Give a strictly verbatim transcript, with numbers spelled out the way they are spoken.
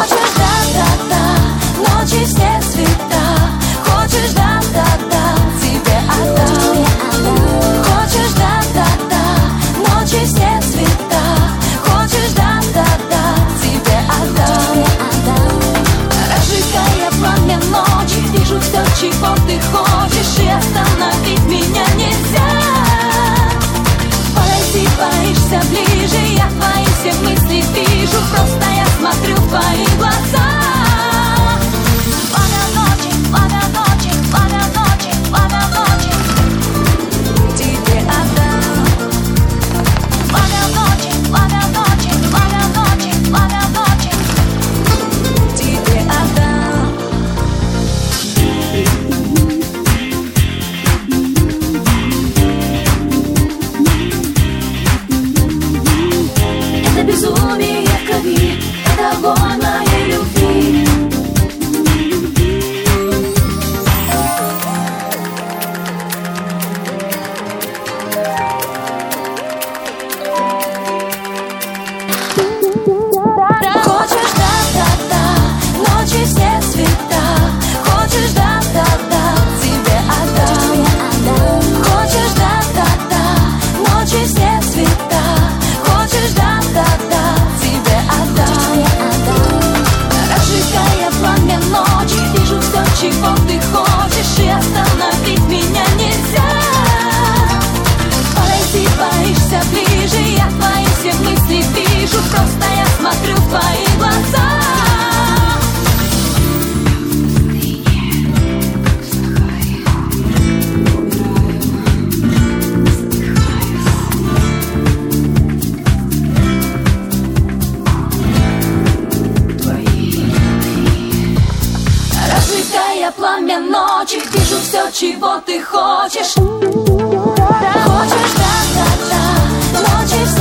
Хочешь, да-да-да, ночи все цвета. Хочешь, да-да-да, тебе отдам. Хочешь, да-да-да, ночи все цвета. Хочешь, да-да-да, тебе отдам. Разжигая пламя ночи, вижу все, чего ты хочешь, и остановить меня нельзя. Подойди, боишься ближе, я твои все мысли вижу, просто я смотрю в твои глаза. Пламя ночи, пламя ночи, пламя ночи, пламя ночи, тебе отдам. Пламя ночи, пламя ночи, пламя ночи, пламя ночи, тебе отдам. Это безумие в крови, это огонь моей любви. Хочешь, да-да-да, ночи все цвета. Хочешь, да-да-да, тебе отдам. Хочешь, да-да-да, ночи все цвета. Хочешь, да-да-да, тебе отдам. Разжигая пламя ночи, вижу все, чего ты хочешь, и остановить меня нельзя. Подойди, боишься ближе, я твои все мысли вижу, просто я смотрю в твои глаза. Разжигая пламя ночи, вижу все, чего ты хочешь. Хочешь, да-да-да, ночи все